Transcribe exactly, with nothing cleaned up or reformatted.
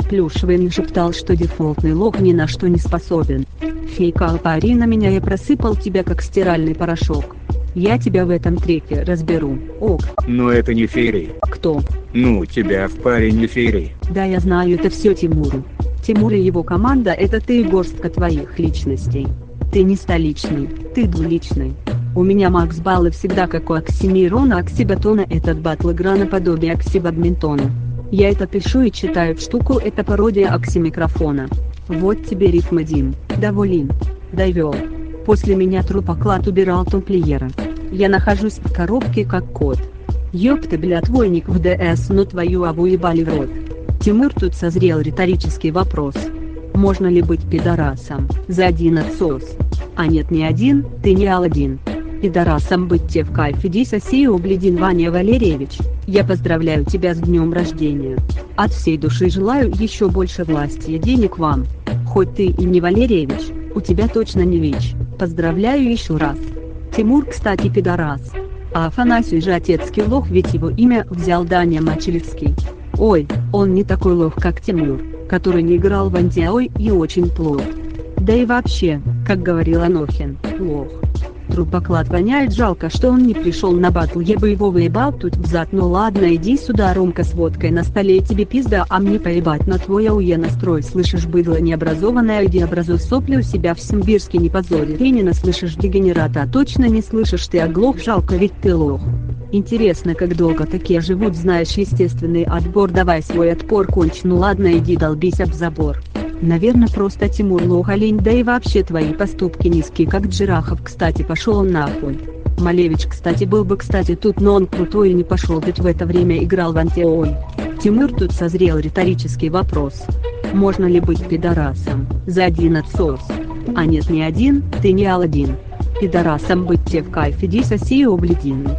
плюшевый не шептал, что дефолтный лох ни на что не способен. Фейка пари на меня, я просыпал тебя как стиральный порошок. Я тебя в этом треке разберу, ок. Но это не Ферри. Кто? Ну тебя в паре не Ферри. Да я знаю, это все Тимуру. Тимур и его команда — это ты и горстка твоих личностей. Ты не столичный, ты двуличный. У меня макс баллы всегда как у Оксимирона Оксибатона, этот батл игра наподобие Оксибадминтона. Я это пишу и читаю в штуку, это пародия Оксимикрофона. Вот тебе рифма, Дим, доволен, довел. После меня трупоклад убирал тамплиера. Я нахожусь в коробке как кот. Ёпта, бля, твойник в ДС, но твою аву ебали в рот. Тимур, тут созрел риторический вопрос. Можно ли быть пидорасом за один отсос? А нет, не один, ты не Аладдин. Пидорасом быть те в кайф, иди соси, углядин Ваня Валерьевич. Я поздравляю тебя с днем рождения. От всей души желаю еще больше власти и денег вам. Хоть ты и не Валерьевич, у тебя точно не ВИЧ. Поздравляю еще раз. Тимур, кстати, пидорас. А Афанасий же отецкий лох, ведь его имя взял Даня Мачелевский. Ой, он не такой лох, как Тимур, который не играл в антиой и очень плох. Да и вообще, как говорил Анохин, лох. Трупоклад воняет, жалко, что он не пришел на батл, я бы его выебал тут взад. Ну ладно, иди сюда, Ромка, с водкой на столе, тебе пизда, а мне поебать на твой АУЕ настрой. Слышишь, быдло необразованное, иди образуй сопли у себя в Симбирске, не позори Ленина, слышишь, дегенерата, а точно не слышишь, ты оглох, жалко, ведь ты лох. Интересно, как долго такие живут, знаешь, естественный отбор, давай свой отпор кончи, ну ладно, иди долбись об забор. Наверное, просто Тимур лох, олень, да и вообще твои поступки низкие, как Джирахов, кстати, пошел он нахуй. Малевич, кстати, был бы, кстати, тут, но он крутой и не пошел, ведь в это время играл в антиой. Тимур, тут созрел риторический вопрос. Можно ли быть пидорасом за один отсос? А нет, не один, ты не Аладдин. Пидорасом быть те в кайф, иди соси, обледин.